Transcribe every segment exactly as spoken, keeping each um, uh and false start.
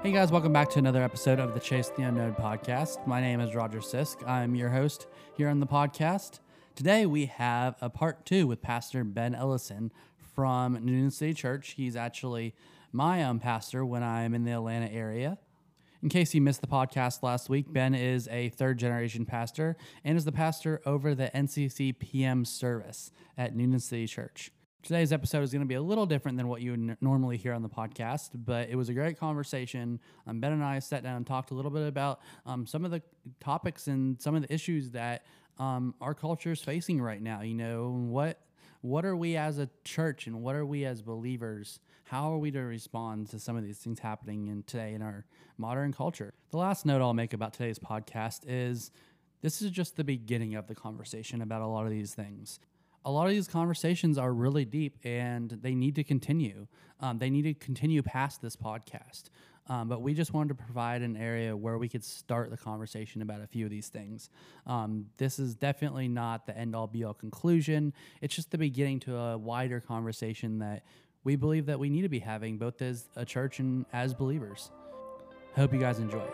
Hey guys, welcome back to another episode of the Chase the Unknown podcast. My name is Roger Sisk. I'm your host here on the podcast. Today we have a part two with Pastor Ben Ellison from Newnan City Church. He's actually my um, pastor when I'm in the Atlanta area. In case you missed the podcast last week, Ben is a third generation pastor and is the pastor over the N C C P M service at Newnan City Church. Today's episode is going to be a little different than what you would n- normally hear on the podcast, but it was a great conversation. Um, Ben and I sat down and talked a little bit about um, some of the topics and some of the issues that um, our culture is facing right now. You know, what what are we as a church and what are we as believers? How are we to respond to some of these things happening in today in our modern culture? The last note I'll make about today's podcast is this is just the beginning of the conversation about a lot of these things. A lot of these conversations are really deep and they need to continue. Um, they need to continue past this podcast. Um, but we just wanted to provide an area where we could start the conversation about a few of these things. Um, this is definitely not the end-all be-all conclusion. It's just the beginning to a wider conversation that we believe that we need to be having both as a church and as believers. Hope you guys enjoy it.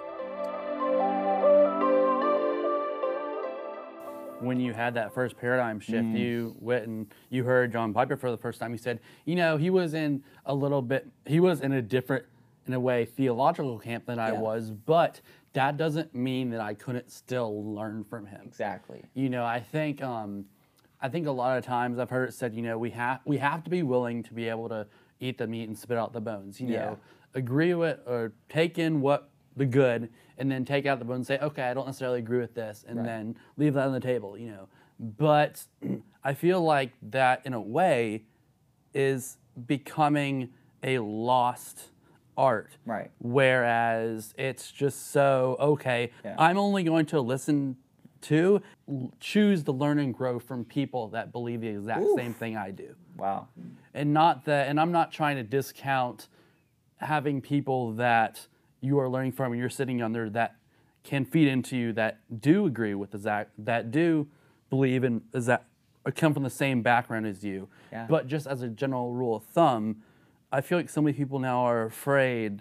When you had that first paradigm shift, mm. you went and you heard John Piper for the first time. He said, you know, he was in a little bit, he was in a different, in a way, theological camp than I yeah. was, but that doesn't mean that I couldn't still learn from him. Exactly. You know, I think, um, I think a lot of times I've heard it said, you know, we have we have to be willing to be able to eat the meat and spit out the bones. You know, yeah. agree with or take in what the good, and then take out the bone and say, okay, I don't necessarily agree with this, and right. then leave that on the table, you know. But I feel like that, in a way, is becoming a lost art. Right. Whereas it's just so, okay, yeah. I'm only going to listen to, choose to learn and grow from people that believe the exact Oof. same thing I do. Wow. And not that, and I'm not trying to discount having people that you are learning from and you're sitting under that can feed into you that do agree with the Zach, that do believe in that come from the same background as you. Yeah. But just as a general rule of thumb, I feel like so many people now are afraid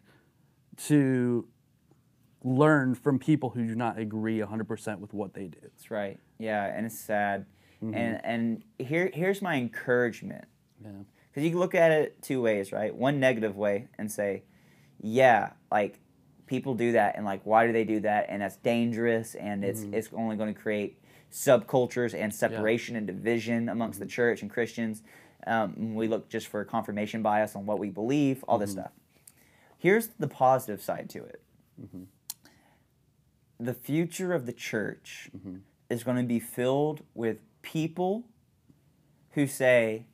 to learn from people who do not agree one hundred percent with what they do. That's right. Yeah, and it's sad. Mm-hmm. And and here here's my encouragement. Yeah. Because you can look at it two ways, right? One negative way and say, yeah, like, people do that, and like, why do they do that? And that's dangerous, and it's mm-hmm. it's only going to create subcultures and separation yeah. and division amongst mm-hmm. the church and Christians. Um, we look just for confirmation bias on what we believe, all mm-hmm. this stuff. Here's the positive side to it. Mm-hmm. The future of the church mm-hmm. is going to be filled with people who say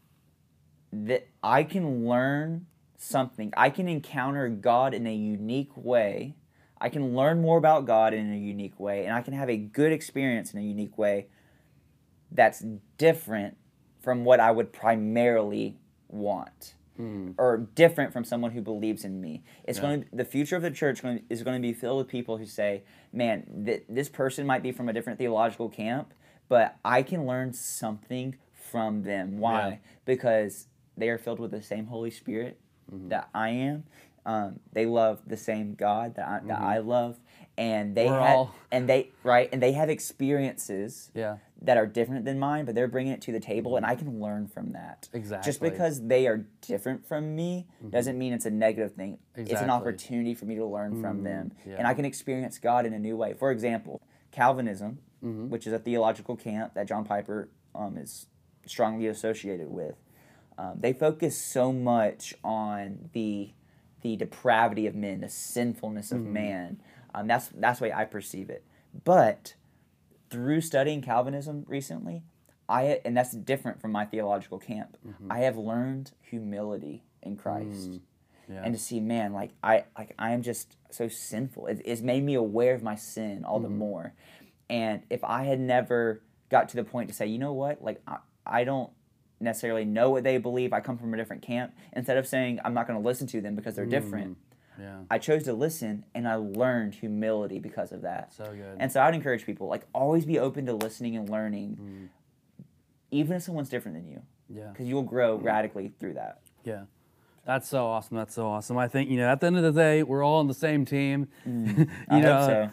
that I can learn something. I can encounter God in a unique way. I can learn more about God in a unique way, and I can have a good experience in a unique way that's different from what I would primarily want, mm. or different from someone who believes in me. It's yeah. going to, the future of the church going to, is going to be filled with people who say, man, th- this person might be from a different theological camp, but I can learn something from them. Why? Yeah. Because they are filled with the same Holy Spirit Mm-hmm. that I am. Um, they love the same God that I, mm-hmm. that I love, and they We're have, all... and they right, and they have experiences yeah. that are different than mine, but they're bringing it to the table, mm-hmm. and I can learn from that. Exactly. Just because they are different from me mm-hmm. doesn't mean it's a negative thing. Exactly. It's an opportunity for me to learn mm-hmm. from them, yeah. and I can experience God in a new way. For example, Calvinism, mm-hmm. which is a theological camp that John Piper um, is strongly associated with. Um, they focus so much on the the depravity of men, the sinfulness of mm-hmm. man. Um, that's that's the way I perceive it. But through studying Calvinism recently, I and that's different from my theological camp. Mm-hmm. I have learned humility in Christ, mm. yeah. and to see, man, like I like I am just so sinful. It, it's made me aware of my sin all mm-hmm. the more. And if I had never got to the point to say, you know what, like I, I don't necessarily know what they believe, I come from a different camp, instead of saying I'm not going to listen to them because they're mm. different, yeah. I chose to listen, and I learned humility because of that. So good. And so I'd encourage people, like, always be open to listening and learning, mm. even if someone's different than you. Yeah. Because you'll grow mm. radically through that. Yeah. That's so awesome. That's so awesome. I think, you know, at the end of the day, we're all on the same team. Mm, you I know,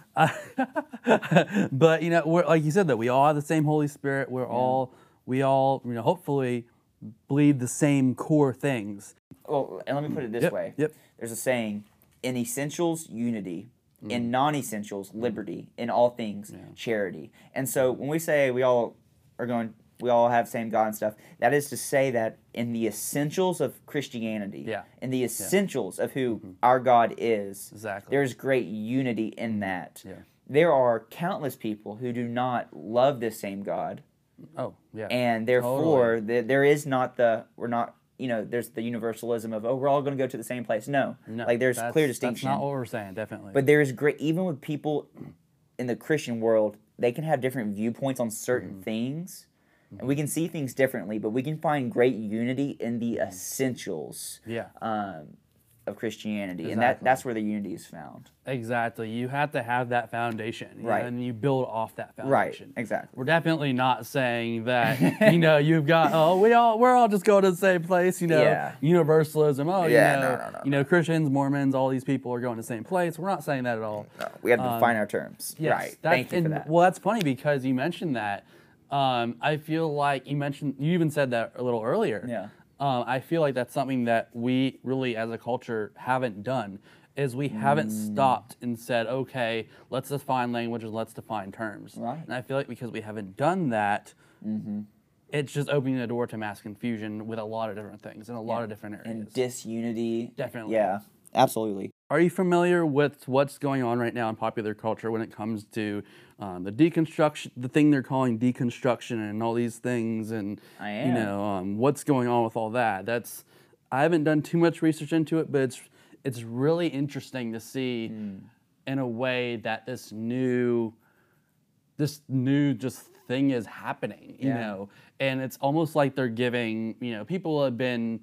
hope so. but you know, we're, like you said, that we all have the same Holy Spirit. We're Yeah. all, we all, you know, hopefully believe the same core things. Well, and let me put it this Yep, way. yep. There's a saying, in essentials, unity. Mm. In non-essentials, liberty. In all things, Yeah. charity. And so when we say we all are going, we all have same God and stuff, that is to say that in the essentials of Christianity, Yeah. in the essentials of who Mhm. our God is, Exactly. there's great unity in that. Yeah. There are countless people who do not love this same God, Oh, yeah. and therefore the, there is not the, we're not, you know, there's the universalism of, oh, we're all going to go to the same place. No, No, like there's that's- clear distinction. That's not what we're saying, definitely. But there is great, even with people in the Christian world, they can have different viewpoints on certain Mm-hmm. things, and we can see things differently, but we can find great unity in the Mm-hmm. essentials yeah. um, of Christianity, and that, Exactly. that's where the unity is found. Exactly. You have to have that foundation, you know, Right. and you build off that Right, foundation. exactly. We're definitely not saying that, you know, you've got, oh, we all, we're all just going to the same place, you know, Yeah. universalism. Oh, Yeah, you know, no, no, no, you know, Christians, Mormons, all these people are going to the same place. We're not saying that at all. No, we have to Um, define our terms. Yes, Right. that's- Thank you and, for that. Well, that's funny because you mentioned that. Um, I feel like you mentioned, you even said that a little earlier. Yeah. Um, I feel like that's something that we really, as a culture, haven't done. Is we haven't Mm. stopped and said, okay, let's define languages, let's define terms. Right. And I feel like because we haven't done that, Mm-hmm. it's just opening the door to mass confusion with a lot of different things in a lot Yeah. of different areas. And disunity. Definitely. Yeah, absolutely. Are you familiar with what's going on right now in popular culture when it comes to um, the deconstruction, the thing they're calling deconstruction, and all these things, and I you am. know um, what's going on with all that? That's I haven't done too much research into it, but it's it's really interesting to see Mm. in a way that this new this new just thing is happening, you Yeah. know, and it's almost like they're giving, you know, people have been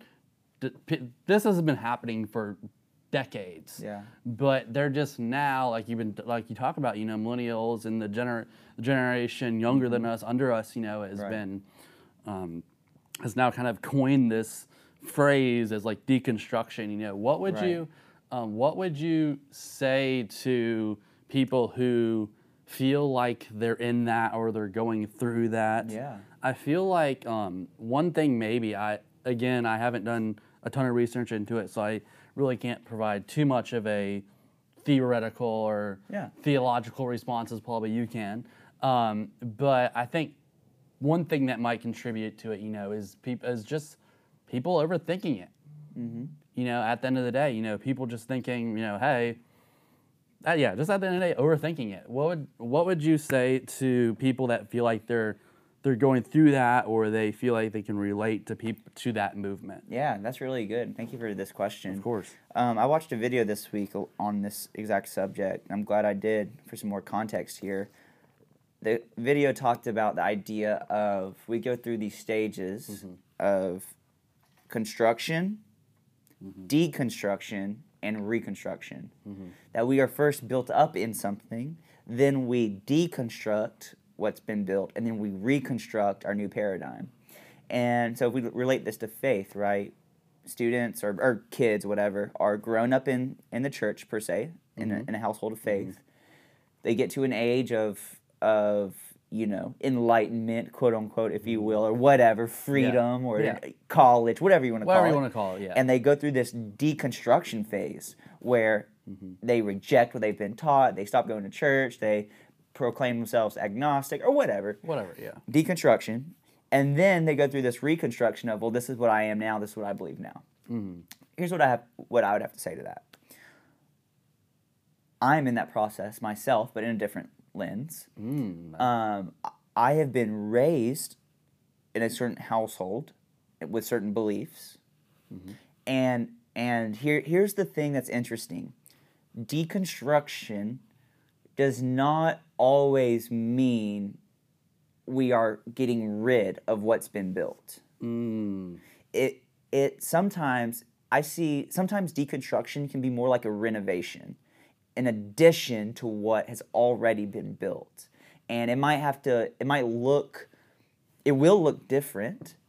this has been happening for decades. Yeah. But they're just now, like you've been, like you talk about, you know, millennials and the gener- generation younger than us, under us, you know, has Right. been, um, has now kind of coined this phrase as like deconstruction. You know, what would Right. you, um, what would you say to people who feel like they're in that or they're going through that? Yeah. I feel like um, one thing maybe I again I haven't done a ton of research into it, so I really can't provide too much of a theoretical or Yeah. theological response as probably you can. Um, but I think one thing that might contribute to it, you know, is people is just people overthinking it. Mm-hmm. You know, at the end of the day, you know, people just thinking, you know, hey, uh, yeah, just at the end of the day, overthinking it. What would what would you say to people that feel like they're they're going through that, or they feel like they can relate to people to that movement? Yeah, that's really good. Thank you for this question. Of course. Um, I watched a video this week on this exact subject. I'm glad I did for some more context here. The video talked about the idea of we go through these stages Mhm. of construction, Mhm. deconstruction, and reconstruction. Mhm. That we are first built up in something, then we deconstruct what's been built, and then we reconstruct our new paradigm. And so if we relate this to faith, right? Students or, or kids, whatever, are grown up in, in the church per se, in, Mhm. a, in a household of faith. They get to an age of of you know enlightenment, quote unquote, if you will, or whatever, freedom or Yeah. college, whatever you want to call Whatever it. you want to call it, yeah. And they go through this deconstruction phase where Mhm. they reject what they've been taught. They stop going to church. They proclaim themselves agnostic or whatever. Whatever, yeah. Deconstruction. And then they go through this reconstruction of, well, this is what I am now. This is what I believe now. Mhm. Here's what I have. What I would have to say to that. I'm in that process myself, but in a different lens. Mm. Um, I have been raised in a certain household with certain beliefs, Mhm. and and here here's the thing that's interesting. Deconstruction does not always mean we are getting rid of what's been built. Mm. It it sometimes I see sometimes deconstruction can be more like a renovation, in addition to what has already been built. And it might have to, it might look, it will look different,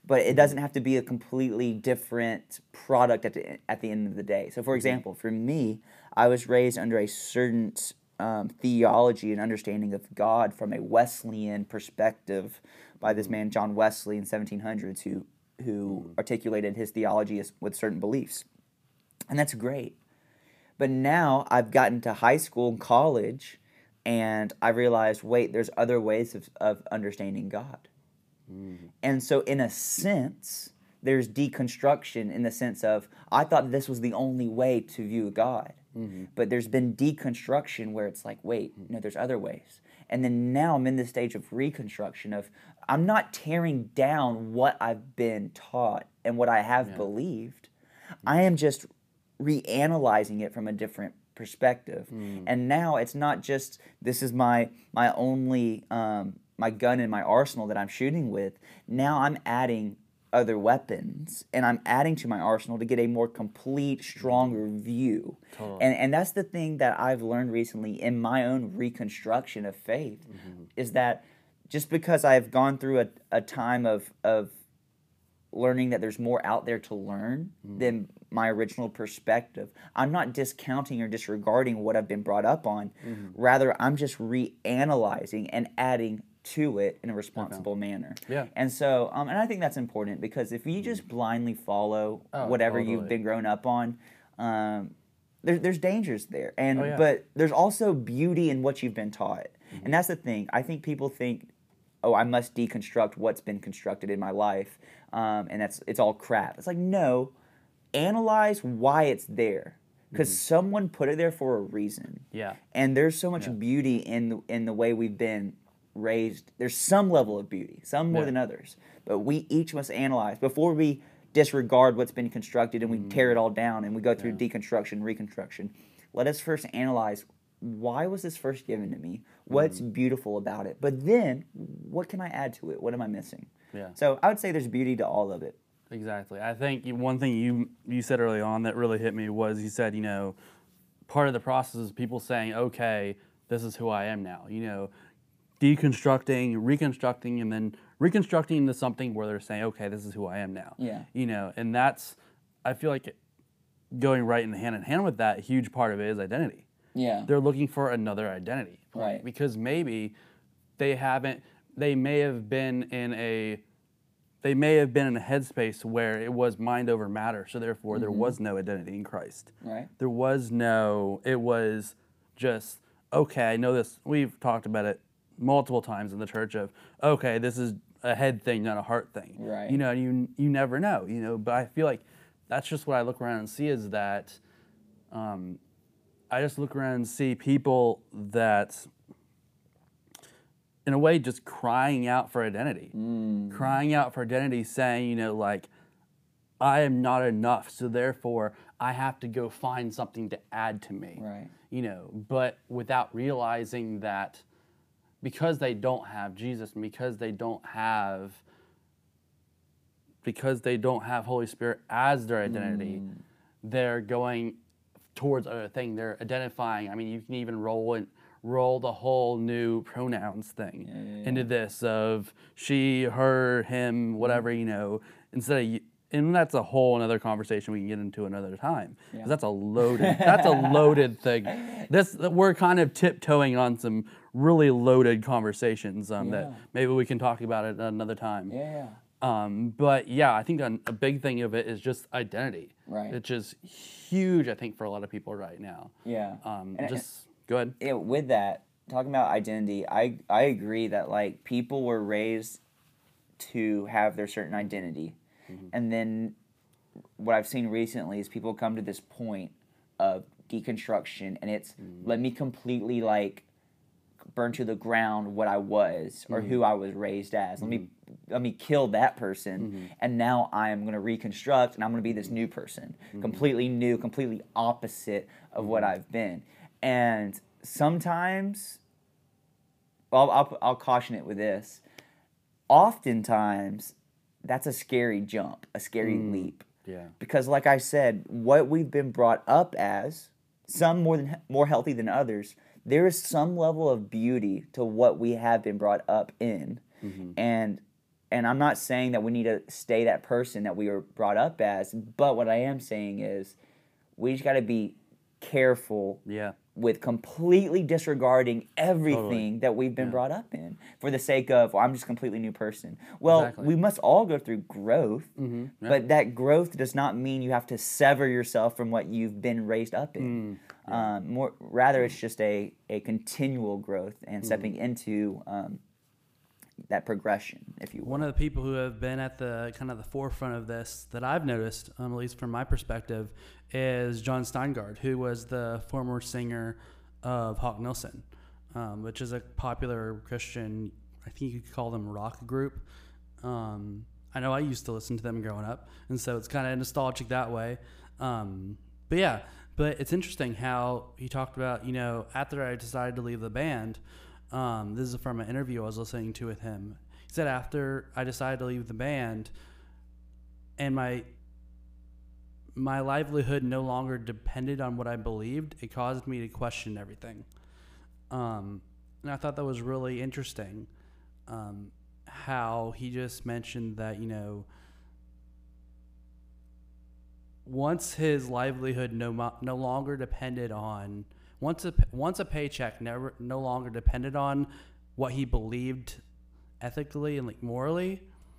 but it doesn't have to be a completely different product at the at the end of the day. So, for example, for me, I was raised under a certain um, theology and understanding of God from a Wesleyan perspective by this man John Wesley in seventeen hundreds, who who articulated his theology as, with certain beliefs, and that's great. But now I've gotten to high school and college, and I realized, wait, there's other ways of, of understanding God. Mm. And so in a sense, there's deconstruction in the sense of, I thought this was the only way to view God. Mm-hmm. But there's been deconstruction where it's like, wait, no, there's other ways. And then now I'm in this stage of reconstruction of, I'm not tearing down what I've been taught and what I have yeah. believed. Mm-hmm. I am just reanalyzing it from a different perspective. Mm. And now it's not just, this is my my only um, my gun in my arsenal that I'm shooting with. Now I'm adding other weapons, and I'm adding to my arsenal to get a more complete, stronger view. Totally. And and that's the thing that I've learned recently in my own reconstruction of faith, mm-hmm. is that just because I've gone through a, a time of of learning that there's more out there to learn mm. than my original perspective, I'm not discounting or disregarding what I've been brought up on. Mm-hmm. Rather, I'm just reanalyzing and adding to it in a responsible okay. manner. Yeah. And so, um, and I think that's important, because if you just blindly follow oh, whatever totally. you've been grown up on, um, there, there's dangers there. And oh, yeah. But there's also beauty in what you've been taught. Mm-hmm. And that's the thing. I think people think, oh, I must deconstruct what's been constructed in my life, um, and that's it's all crap. It's like, no, analyze why it's there, because mm-hmm. someone put it there for a reason. Yeah. And there's so much yeah. beauty in the, in the way we've been raised. There's some level of beauty, some more yeah. than others, but we each must analyze before we disregard what's been constructed and we mm-hmm. tear it all down and we go through yeah. deconstruction, reconstruction. Let us first analyze, why was this first given to me? What's mm. beautiful about it? But then, what can I add to it? What am I missing? Yeah. So I would say there's beauty to all of it. Exactly. I think one thing you you said early on that really hit me was, you said, you know, part of the process is people saying, okay, this is who I am now. You know, deconstructing, reconstructing, and then reconstructing into something where they're saying, okay, this is who I am now. Yeah. You know, and that's, I feel like going right in hand in hand with that, a huge part of it is identity. Yeah. They're looking for another identity. Right. Because maybe they haven't, they may have been in a, they may have been in a headspace where it was mind over matter, so therefore mm-hmm. there was no identity in Christ. Right. There was no, it was just, okay, I know this, we've talked about it multiple times in the church of, okay, this is a head thing, not a heart thing. Right. You know, you you never know, you know, but I feel like that's just what I look around and see is that, um, I just look around and see people that, in a way, just crying out for identity. Mm. Crying out for identity, saying, you know, like, I am not enough, so therefore I have to go find something to add to me. Right. You know, but without realizing that because they don't have Jesus and because they don't have, because they don't have Holy Spirit as their identity, mm. they're going towards other thing. They're identifying. I mean, you can even roll in, roll the whole new pronouns thing yeah, yeah, yeah. into this of she, her, him, whatever, you know, instead of, and that's a whole another conversation we can get into another time. Because yeah. that's a loaded, that's a loaded thing. This, we're kind of tiptoeing on some really loaded conversations um, yeah. that maybe we can talk about it another time. Yeah. Um, but yeah, I think a, a big thing of it is just identity. Right. Which is huge, I think, for a lot of people right now. Yeah. Um, and just go ahead. It, with that, talking about identity, I I agree that like people were raised to have their certain identity, mm-hmm. and then what I've seen recently is people come to this point of deconstruction, and it's mm-hmm. let me completely like burn to the ground what I was or mm-hmm. who I was raised as. Let mm-hmm. me let me kill that person, mm-hmm. and now I am going to reconstruct, and I'm going to be this new person, mm-hmm. completely new, completely opposite of mm-hmm. what I've been. And sometimes, well, I'll I'll caution it with this. Oftentimes, that's a scary jump, a scary mm. leap. Yeah. Because, like I said, what we've been brought up as, some more than more healthy than others, there is some level of beauty to what we have been brought up in, mm-hmm. and and I'm not saying that we need to stay that person that we were brought up as, but what I am saying is we just got to be careful Yeah. with completely disregarding everything Totally. that we've been Yeah. brought up in for the sake of, well, I'm just a completely new person. Well, Exactly. we must all go through growth, Mm-hmm. Yeah. but that growth does not mean you have to sever yourself from what you've been raised up in. Mm, yeah. Um, more, rather, it's just a, a continual growth and stepping Mm-hmm. into um, that progression, if you will. One of the people who have been at the kind of the forefront of this that I've noticed, um, at least from my perspective, is John Steingard, who was the former singer of Hawk Nelson, um, which is a popular Christian, I think you could call them rock group. Um, I know I used to listen to them growing up, and so it's kind of nostalgic that way. Um, but yeah, but it's interesting how he talked about, you know, after I decided to leave the band, um, this is from an interview I was listening to with him. He said after I decided to leave the band, and my my livelihood no longer depended on what I believed, it caused me to question everything. Um, and I thought that was really interesting. Um, how he just mentioned that, you know, once his livelihood no mo- no longer depended on once a once a paycheck never no longer depended on what he believed ethically and like morally,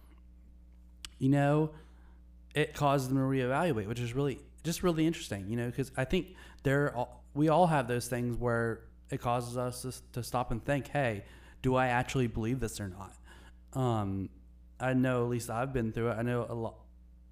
you know, it caused them to reevaluate, which is really just really interesting, you know, because I think there all, we all have those things where it causes us to, to stop and think, hey, do I actually believe this or not? Um, I know at least I've been through it. I know a lot,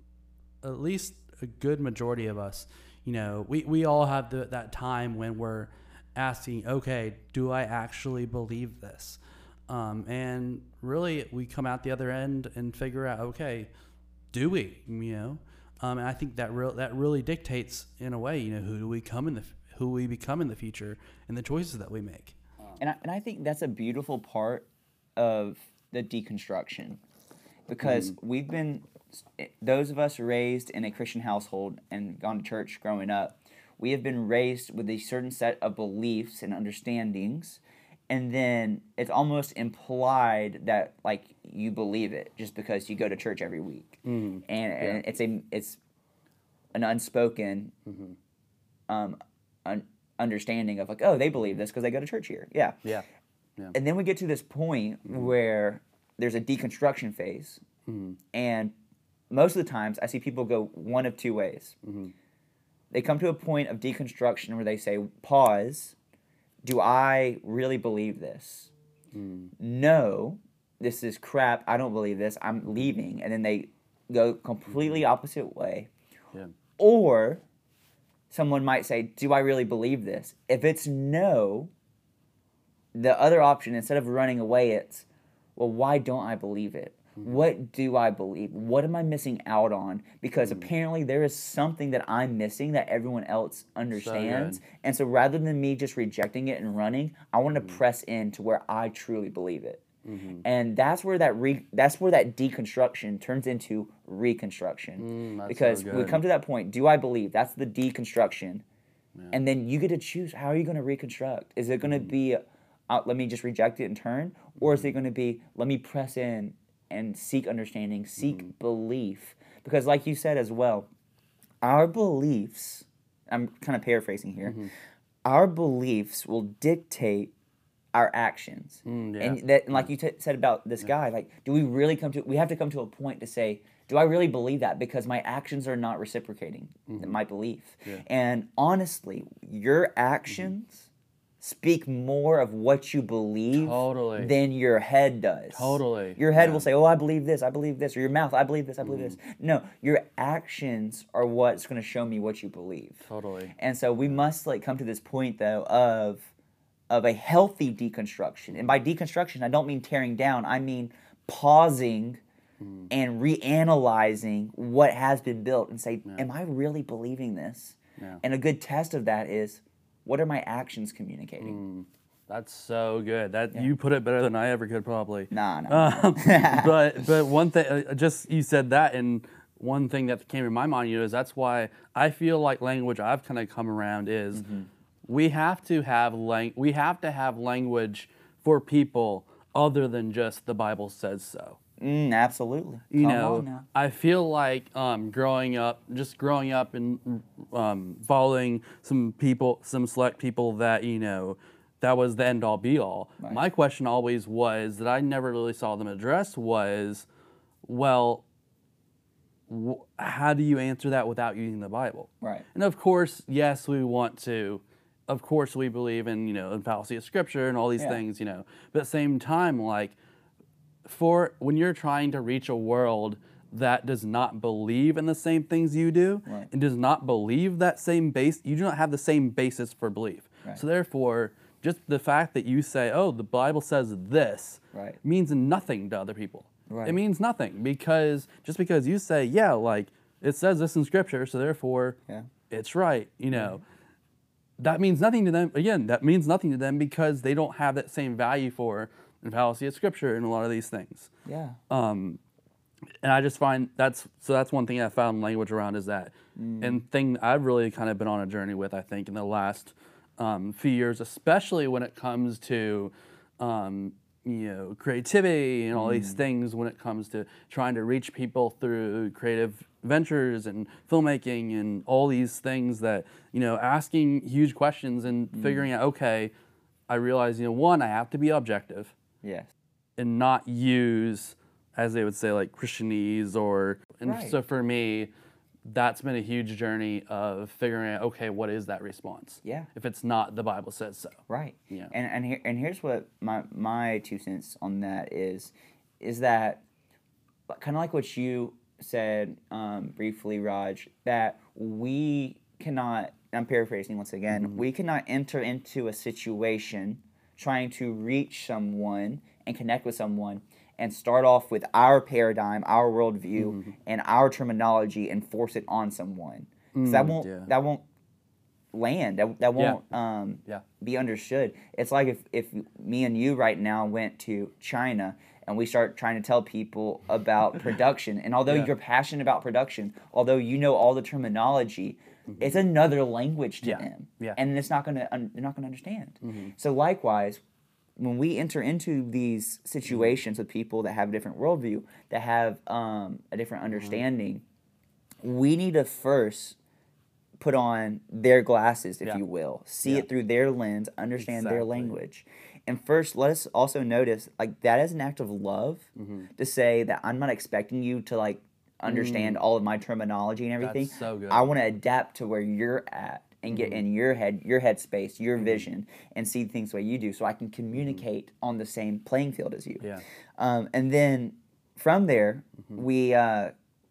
at least a good majority of us, you know, we, we all have the, that time when we're asking, okay, do I actually believe this? Um, and really we come out the other end and figure out, okay, do we, you know? Um, and I think that real that really dictates in a way, you know, who do we come in the who we become in the future and the choices that we make. And I, and I think that's a beautiful part of the deconstruction, because mm-hmm. we've been, those of us raised in a Christian household and gone to church growing up, we have been raised with a certain set of beliefs and understandings, and then it's almost implied that like you believe it just because you go to church every week, mm-hmm. and, yeah. and it's a it's an unspoken mm-hmm. um, un- understanding of like, oh, they believe this because they go to church here, yeah, yeah, yeah. And then we get to this point mm-hmm. where there's a deconstruction phase, mm-hmm. and most of the times I see people go one of two ways. Mm-hmm. They come to a point of deconstruction where they say, pause. Do I really believe this? Mm. No, this is crap. I don't believe this. I'm leaving. And then they go completely opposite way. Yeah. Or someone might say, do I really believe this? If it's no, the other option, instead of running away, it's, well, why don't I believe it? Mm-hmm. What do I believe? What am I missing out on? Because mm-hmm. apparently there is something that I'm missing that everyone else understands. So and so rather than me just rejecting it and running, I want to mm-hmm. press in to where I truly believe it. Mm-hmm. And that's where that re- that's where that deconstruction turns into reconstruction. Mm, because so we come to that point, do I believe? That's the deconstruction. Yeah. And then you get to choose, how are you going to reconstruct? Is it going to mm-hmm. be, uh, let me just reject it and turn? Or is it going to be, let me press in and seek understanding, seek mm-hmm. belief? Because like you said as well, our beliefs, I'm kind of paraphrasing here, mm-hmm. our beliefs will dictate our actions. Mm, yeah. And that, and like yeah. you t- said about this yeah. guy, like, do we really come to, we have to come to a point to say, do I really believe that? Because my actions are not reciprocating mm-hmm. my belief. Yeah. And honestly, your actions mm-hmm. speak more of what you believe totally. Than your head does. Totally. Your head yeah. will say, oh, I believe this, I believe this. Or your mouth, I believe this, I believe mm. this. No, your actions are what's going to show me what you believe. Totally. And so we must like come to this point, though, of of a healthy deconstruction. And by deconstruction, I don't mean tearing down. I mean pausing mm. and reanalyzing what has been built and say, yeah. am I really believing this? Yeah. And a good test of that is, what are my actions communicating? Mm, that's so good. That yeah. you put it better than I ever could, probably. Nah, no. Um, but but one thing, uh, just you said that, and one thing that came to my mind, you know, is that's why I feel like language I've kind of come around is mm-hmm. we have to have lang- we have to have language for people other than just the Bible says so. Mm, absolutely. You Come know, on now. I feel like um, growing up, just growing up and um, following some people, some select people that, you know, that was the end all be all. Right. My question always was that I never really saw them address was, well, wh- how do you answer that without using the Bible? Right. And of course, yes, we want to. Of course, we believe in, you know, the fallacy of Scripture and all these Yeah. things, you know. But at the same time, like, for when you're trying to reach a world that does not believe in the same things you do, Right. and does not believe that same base, you do not have the same basis for belief. Right. So therefore, just the fact that you say, "Oh, the Bible says this," Right. means nothing to other people. Right. It means nothing because just because you say, "Yeah, like it says this in Scripture, so therefore Yeah. it's right," you know. That means nothing to them. Again, that means nothing to them because they don't have that same value for the fallacy of Scripture and a lot of these things. Yeah. Um, and I just find that's so that's one thing I found language around is that, Mm. and thing I've really kind of been on a journey with. I think in the last um, few years, especially when it comes to um, you know creativity and all Mm. these things. When it comes to trying to reach people through creative ventures and filmmaking and all these things that you know asking huge questions and Mm. figuring out. Okay, I realize you know one I have to be objective Yes. and not use, as they would say, like Christianese or. And Right. so for me, that's been a huge journey of figuring out, okay, what is that response? Yeah. If it's not the Bible says so. Right. Yeah. And and here and here's what my my two cents on that is, is that kind of like what you said um, briefly, Raj, that we cannot. I'm paraphrasing once again. Mm-hmm. We cannot enter into a situation trying to reach someone and connect with someone and start off with our paradigm, our worldview, Mm-hmm. and our terminology and force it on someone. 'Cause that won't yeah. that won't land. That, that Yeah. won't um, Yeah. be understood. It's like if, if me and you right now went to China and we start trying to tell people about production, and although Yeah. you're passionate about production, although you know all the terminology, it's another language to Yeah. them, Yeah. and it's not gonna un- they're not gonna understand. Mm-hmm. So likewise, when we enter into these situations with people that have a different worldview, that have um, a different understanding, we need to first put on their glasses, if Yeah. you will, see Yeah. it through their lens, understand their Exactly. language. And first, let us also notice, like, that is an act of love Mm-hmm. to say that I'm not expecting you to, like, understand all of my terminology and everything. That's so good. I want to adapt to where you're at and get in your head, your headspace, your vision, and see things the way you do, so I can communicate on the same playing field as you. Yeah. Um, and then from there, we uh,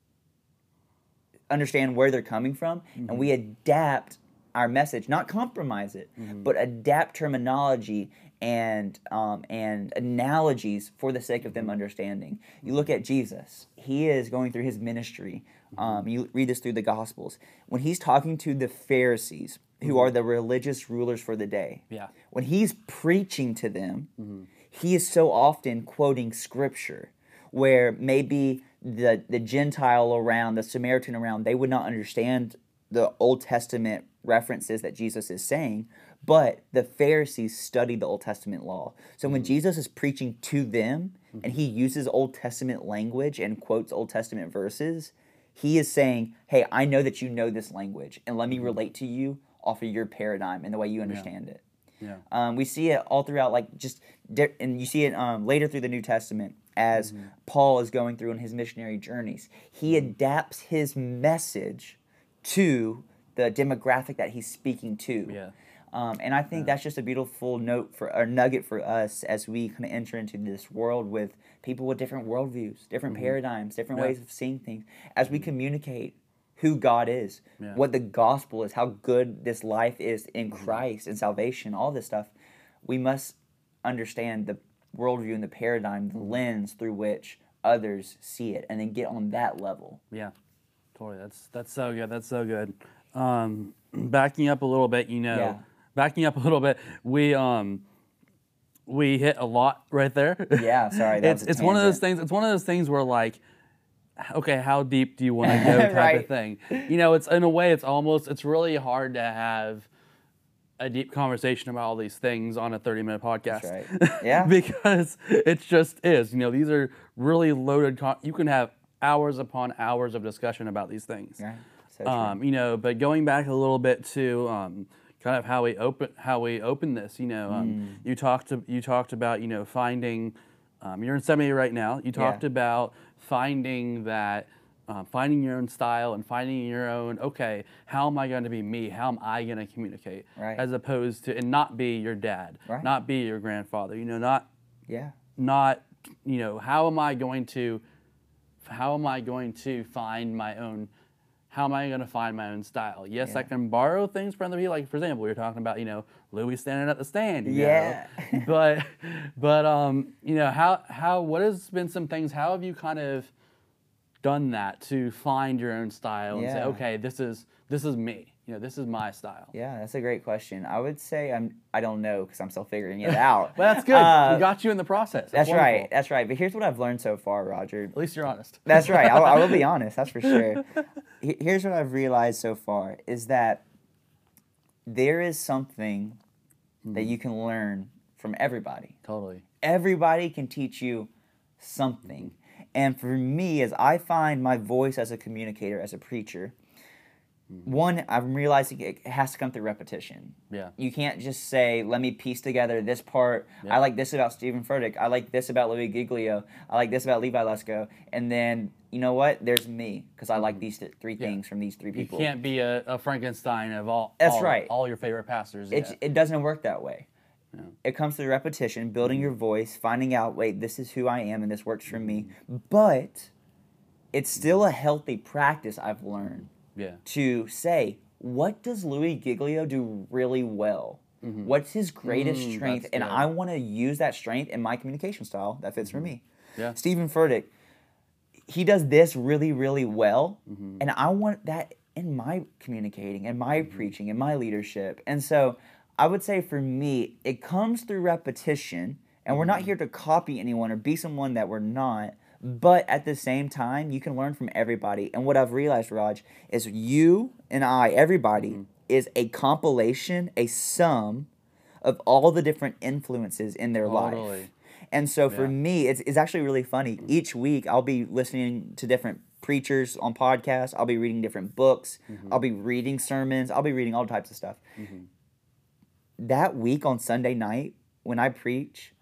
understand where they're coming from, and we adapt our message, not compromise it, but adapt terminology and um, and analogies for the sake of them understanding. You look at Jesus; he is going through his ministry. Um, you read this through the Gospels when he's talking to the Pharisees, who are the religious rulers for the day. Yeah. When he's preaching to them, he is so often quoting scripture where maybe the the Gentile around, the Samaritan around, they would not understand the Old Testament references that Jesus is saying, but the Pharisees studied the Old Testament law. So when Jesus is preaching to them and he uses Old Testament language and quotes Old Testament verses, he is saying, hey, I know that you know this language, and let me relate to you off of your paradigm and the way you understand it. Yeah. Um, we see it all throughout, like just, di- and you see it um, later through the New Testament as Mm-hmm. Paul is going through on his missionary journeys. He adapts his message to the demographic that he's speaking to. Yeah. Um, and I think that's just a beautiful note for or nugget for us as we kind of enter into this world with people with different worldviews, different paradigms, different Yeah. ways of seeing things. As we communicate who God is, Yeah. what the gospel is, how good this life is in Christ and salvation, all this stuff, we must understand the worldview and the paradigm, the lens through which others see it, and then get on that level. Yeah, totally. That's that's so good. That's so good. Um, backing up a little bit, you know, Yeah. backing up a little bit, we um, we hit a lot right there. Yeah, sorry, that it's was a it's one of those tangent. things. It's one of those things where like, okay, how deep do you want to go, type Right. of thing. You know, it's in a way, it's almost it's really hard to have a deep conversation about all these things on a thirty minute podcast. That's right. Yeah. Because it just is. You know, these are really loaded. Con- you can have hours upon hours of discussion about these things. Right. So true. Um, you know, but going back a little bit to um, kind of how we open how we open this. You know, um, Mm. you talked to, you talked about you know finding. Um, you're in seminary right now. You talked Yeah. about finding that. Uh, finding your own style and finding your own, okay, how am I going to be me? How am I going to communicate? Right. As opposed to, and not be your dad, Right. not be your grandfather, you know, not, Yeah. not, you know, how am I going to, how am I going to find my own, how am I going to find my own style? Yes, Yeah. I can borrow things from other people. Like, for example, we were talking about, you know, Louis standing at the stand. You Yeah. know? but, but, um, you know, how, how, what has been some things, how have you kind of done that to find your own style and say, Yeah. okay, this is this is me. You know, this is my style. Yeah, that's a great question. I would say I'm. I don't know because I'm still figuring it out. Well, that's good. Uh, we got you in the process. That's wonderful. right. That's right. But here's what I've learned so far, Roger. At least you're honest. That's right. I, I will be honest. That's for sure. He- Here's what I've realized so far is that there is something that you can learn from everybody. Totally. Everybody can teach you something. And for me, as I find my voice as a communicator, as a preacher, one, I'm realizing it has to come through repetition. Yeah. You can't just say, let me piece together this part. Yeah. I like this about Stephen Furtick. I like this about Louis Giglio. I like this about Levi Lesko. And then, you know what? There's me, because I like these th- three Yeah. things from these three You people. can't be a, a Frankenstein of all That's all, right. all your favorite pastors. It, Yeah. it doesn't work that way. Yeah. It comes through repetition, building Mm-hmm. your voice, finding out, wait, this is who I am and this works for me. But it's still a healthy practice, I've learned, Yeah. to say, what does Louis Giglio do really well? What's his greatest Mm, strength? that's And good. I want to use that strength in my communication style that fits for me. Yeah. Stephen Furtick, he does this really, really well. Mm-hmm. And I want that in my communicating, in my preaching, in my leadership. And so I would say for me, it comes through repetition. And we're Mm-hmm. not here to copy anyone or be someone that we're not. But at the same time, you can learn from everybody. And what I've realized, Raj, is you and I, everybody, Mm-hmm. is a compilation, a sum of all the different influences in their Totally. life. And so for Yeah. me, it's, it's actually really funny. Each week, I'll be listening to different preachers on podcasts. I'll be reading different books. Mm-hmm. I'll be reading sermons. I'll be reading all types of stuff. That week on Sunday night, when I preach,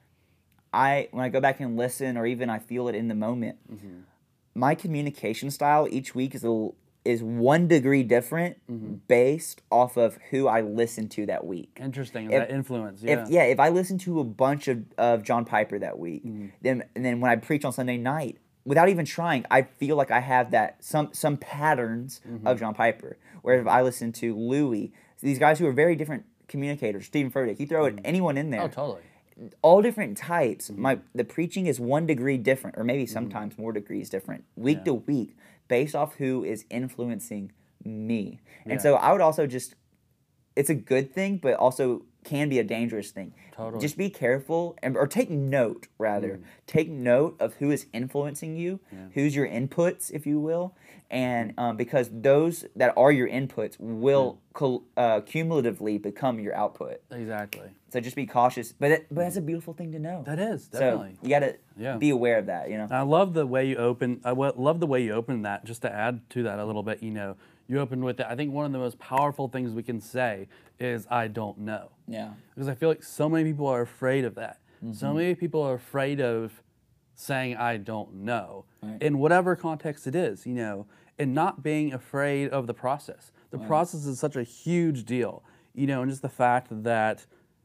I when I go back and listen, or even I feel it in the moment, Mm-hmm. my communication style each week is a, is one degree different Mm-hmm. based off of who I listen to that week. Interesting. If- that influence. Yeah. If yeah, if I listen to a bunch of, of John Piper that week, Mm-hmm. then and then when I preach on Sunday night, without even trying, I feel like I have that some some patterns Mm-hmm. of John Piper. Where if I listen to Louis, these guys who are very different communicators, Stephen Furtick, you throw it anyone in there, oh, totally. all different types. Mm-hmm. My the preaching is one degree different, or maybe sometimes more degrees different, week Yeah. to week, based off who is influencing me. Yeah. And so I would also just, it's a good thing, but also can be a dangerous thing. Totally. Just be careful, and or take note rather. Mm. Take note of who is influencing you, Yeah. who's your inputs, if you will, and um, because those that are your inputs will cul- uh, cumulatively become your output. Exactly. So just be cautious, but it, but that's a beautiful thing to know. That is So definitely. you gotta Yeah. be aware of that, you know. I love the way you open. I wa- love the way you open that. Just to add to that a little bit, you know, you open with it. I think one of the most powerful things we can say is "I don't know," Yeah. because I feel like so many people are afraid of that. Mm-hmm. So many people are afraid of saying "I don't know" Right. in whatever context it is, you know, and not being afraid of the process. The process is such a huge deal, you know, and just the fact that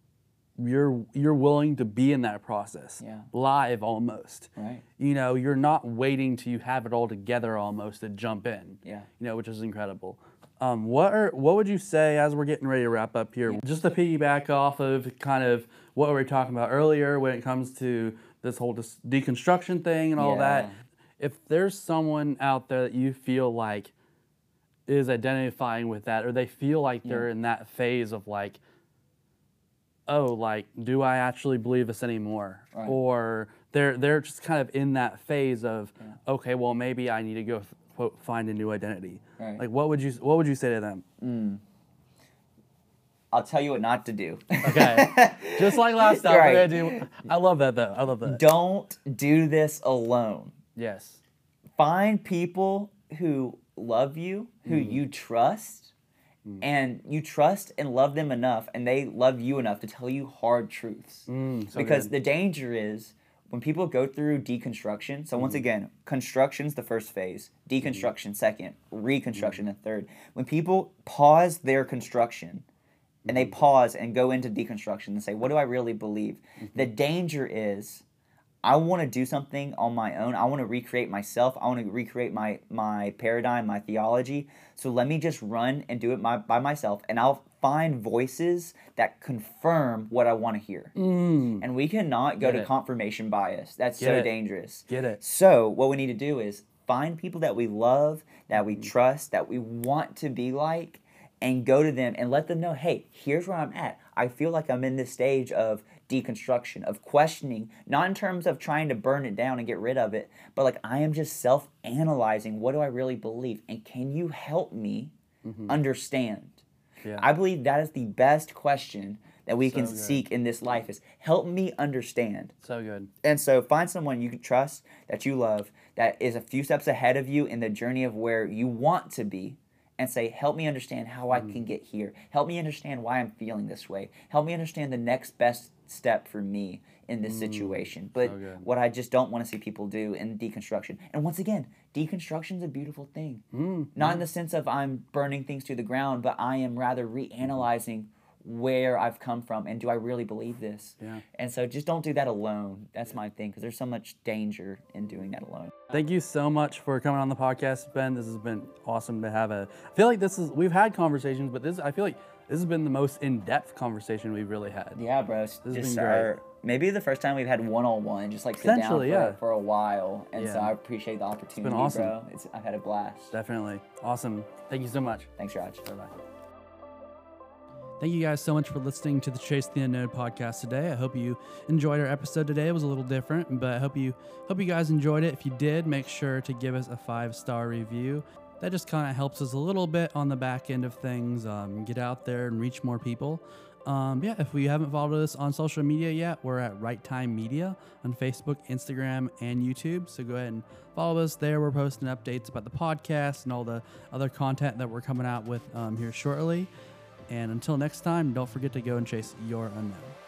you're you're willing to be in that process, Yeah. live almost. Right. You know, you're not waiting till you have it all together almost to jump in. Yeah. You know, which is incredible. Um, what are what would you say as we're getting ready to wrap up here? Just to piggyback off of kind of what we were talking about earlier when it comes to this whole dis- deconstruction thing and all that. Yeah. If there's someone out there that you feel like is identifying with that, or they feel like they're in that phase of like, oh, like, do I actually believe this anymore? Right. Or they're they're just kind of in that phase of, okay, well, maybe I need to go quote find a new identity. Right. Like, what would you what would you say to them? I'll tell you what not to do. Okay. Just like last time, Right. we're gonna do. I love that though. I love that. Don't do this alone. Yes. Find people who love you, who Mm. you trust, Mm. and you trust and love them enough, and they love you enough to tell you hard truths. Mm, so because good. the danger is when people go through deconstruction. So once Mm. again, construction's the first phase, deconstruction second, reconstruction the third. When people pause their construction and they pause and go into deconstruction and say, what do I really believe? The danger is I want to do something on my own. I want to recreate myself. I want to recreate my my paradigm, my theology. So let me just run and do it my, by myself, and I'll find voices that confirm what I want to hear. Mm. And we cannot go Get to it. confirmation bias. That's Get so it. dangerous. Get it. So what we need to do is find people that we love, that we Mm. trust, that we want to be like, and go to them and let them know, hey, here's where I'm at. I feel like I'm in this stage of deconstruction, of questioning, not in terms of trying to burn it down and get rid of it, but like I am just self-analyzing. What do I really believe? And can you help me Mhm. understand? Yeah. I believe that is the best question that we So can good. seek in this life is help me understand. So good. And so find someone you can trust, that you love, that is a few steps ahead of you in the journey of where you want to be, and say, help me understand how I can get here. Help me understand why I'm feeling this way. Help me understand the next best step for me in this situation. But so good. what I just don't want to see people do in deconstruction. And once again, deconstruction is a beautiful thing. Mm. Not in the sense of I'm burning things to the ground, but I am rather reanalyzing where I've come from and do I really believe this? Yeah. And so just don't do that alone. That's my thing, because there's so much danger in doing that alone. Thank you so much for coming on the podcast, Ben. This has been awesome to have a. I feel like this is we've had conversations, but this I feel like this has been the most in-depth conversation we've really had. Yeah, bro. It's This has just been great. our, maybe the first time we've had one-on-one, just like sit down for, Essentially, yeah. for a while. And so Yeah. I appreciate the opportunity, awesome. bro. It's, I've had a blast. Definitely. Awesome. Thank you so much. Thanks, Raj. Bye-bye. Thank you guys so much for listening to the Chase the Unknown podcast today. I hope you enjoyed our episode today. It was a little different, but I hope you hope you guys enjoyed it. If you did, make sure to give us a five-star review. That just kind of helps us a little bit on the back end of things, um, get out there and reach more people. Um, yeah, if we haven't followed us on social media yet, we're at Right Time Media on Facebook, Instagram, and YouTube. So go ahead and follow us there. We're posting updates about the podcast and all the other content that we're coming out with um, here shortly. And until next time, don't forget to go and chase your unknown.